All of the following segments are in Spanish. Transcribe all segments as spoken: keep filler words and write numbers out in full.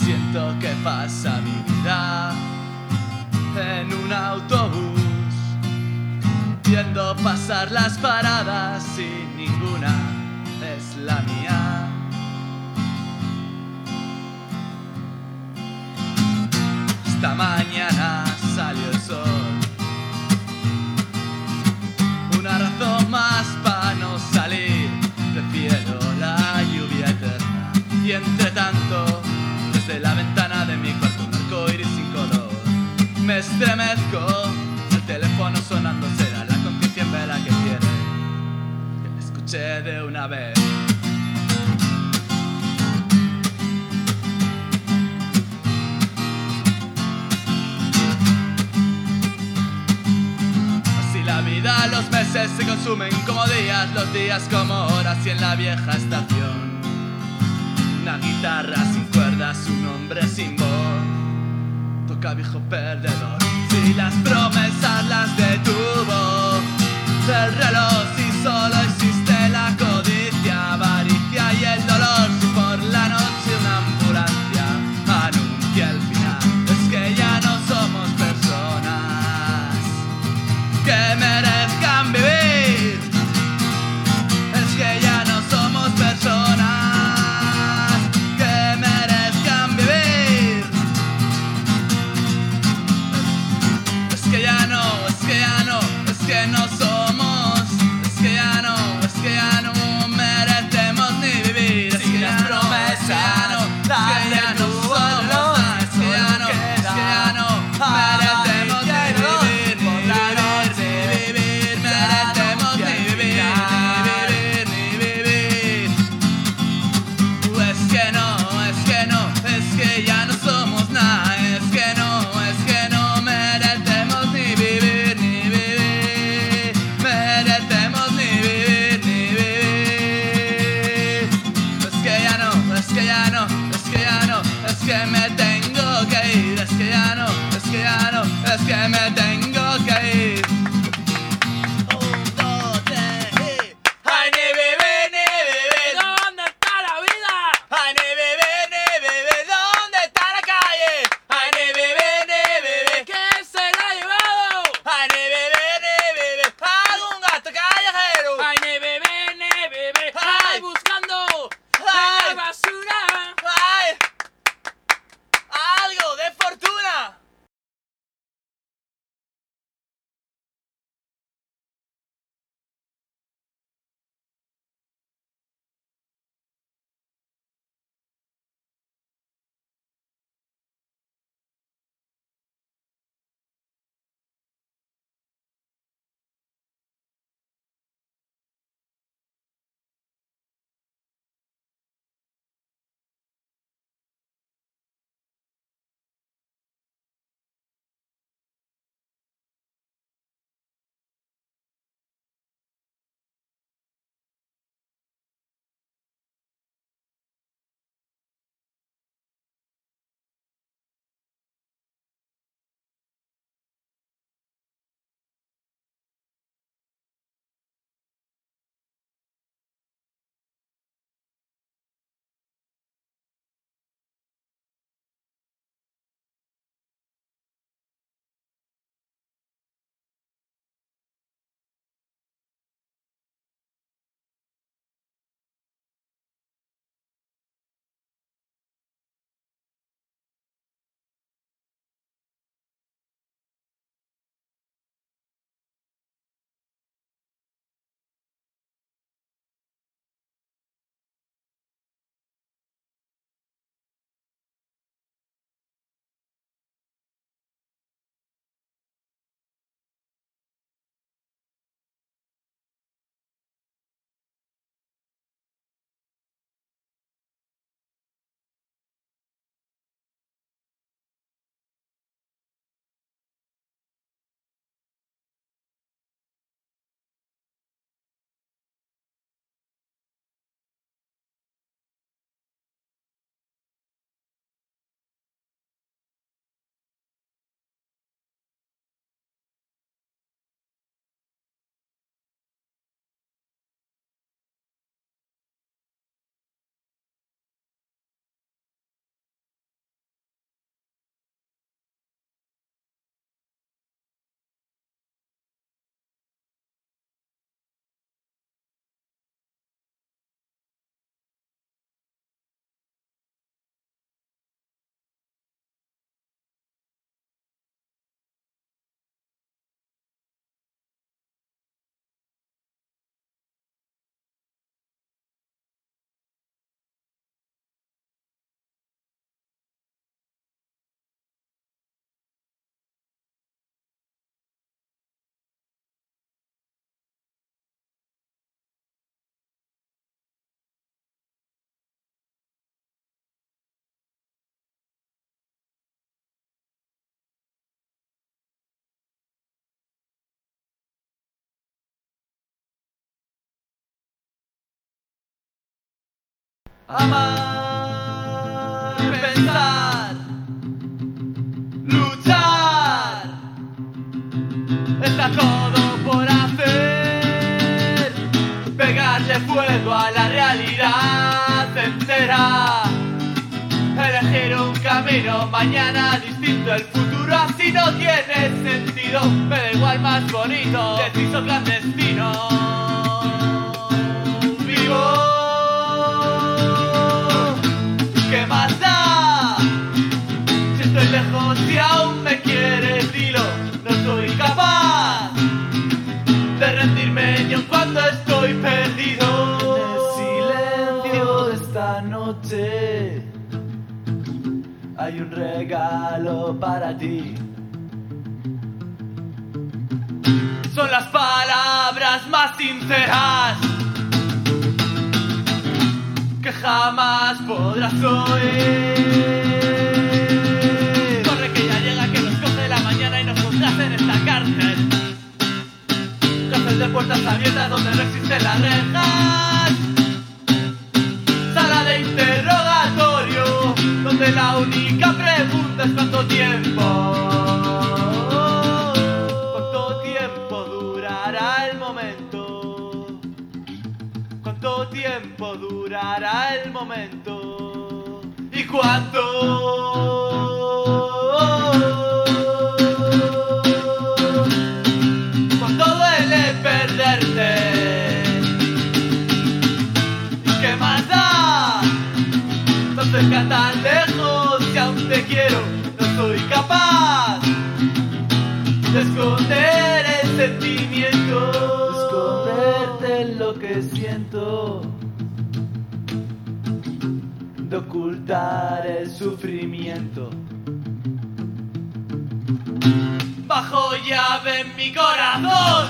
Siento que pasa mi vida en un autobús, viendo pasar las paradas y ninguna es la mía. Esta mañana salió el sol, una razón más para no salir. Prefiero la lluvia eterna y entre tanto, desde la ventana de mi cuarto un arco iris sin color. Me estremezco, el teléfono sonando será la conciencia en vela que quiere que me escuche de una vez. Así la vida, los meses se consumen como días, los días como horas y en la vieja estación una guitarra sin cuerdas, un hombre sin voz, toca viejo perdedor. Si las promesas las detuvo el reloj, si solo existe la codicia, avaricia y el dolor, si por la noche una ambulancia anuncia el final, es que ya no somos personas que merezcan vivir, es que ya no somos personas que no somos, es que ya no, es que ya no merecemos ni vivir, es que ya no, es que ya no, es que ya no somos, es que ya no, es que ya no merecemos ni vivir, ni vivir, ni vivir, merecemos ni vivir, ni vivir, ni vivir. Es que no, es que no, es que ya no somos nada, es que no, es que no merecemos ni vivir. Es que ya no, es que ya no, es que me tengo que ir, es que ya no, es que ya no, es que me tengo que ir. Un, dos, tres y... ¡Ay, ni vivir, ni vivir! ¿Dónde está la vida? ¡Ay, ni vivir, ni vivir! ¿Dónde está la calle? ¡Ay, ni vivir, ni vivir! ¿Quién se la ha llevado? ¡Ay, ni vivir, ni vivir! ¡Algún gato callejero! ¡Ay, ni vivir, ni vivir! ¡Ay, buscando! ¡Ay, basura! ¡Ay! ¡Algo de fortuna! amar, pensar, luchar. Está todo por hacer, pegarle fuego a la realidad entera. Elegir un camino, mañana distinto, el futuro así no tiene sentido. Me da igual más bonito, deciso clandestino. Vivo, ¿qué más da? Si estoy lejos y aún me quieres, dilo. No soy capaz de rendirme ni aun cuando estoy perdido. En el silencio de esta noche hay un regalo para ti. Son las palabras más sinceras que jamás podrás oír. Corre que ya llega, que nos coge la mañana y nos pondrás en esta cárcel. Cárcel de puertas abiertas donde no existen las rejas. Sala de interrogatorio donde la única pregunta es cuánto tiempo. ¿Cuánto tiempo durará el momento? ¿Cuánto tiempo durará el momento? ¿Y cuánto? ¿Cuánto duele perderte? ¿Y qué más da? No cerca tan lejos y aún te quiero. No soy capaz de esconder el sentimiento, de esconderte lo que siento, de ocultar el sufrimiento. Bajo llave en mi corazón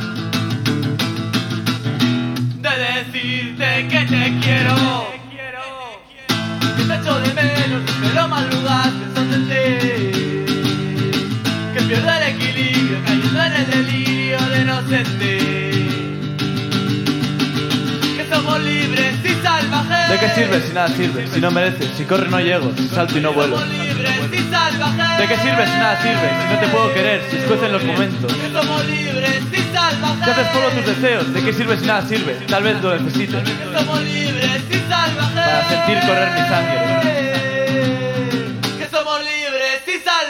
de decirte que te quiero, que te echo de menos, pero madrugas pensando en ti, que pierdo el equilibrio cayendo en el delirio de no sentir que somos libres y salvajes. ¿De qué sirve si nada sirve? Si no mereces, si corro no llego, si salto y no vuelo. Somos libres y salvajes. ¿De qué sirve si nada sirve? Si no te puedo querer, si escuecen los momentos. Que somos libres y salvajes. Si haces polvo tus deseos, ¿de qué sirve si nada sirve? Tal vez lo necesites Que somos libres y salvajes. para sentir correr mi sangre. Que somos libres y salvajes.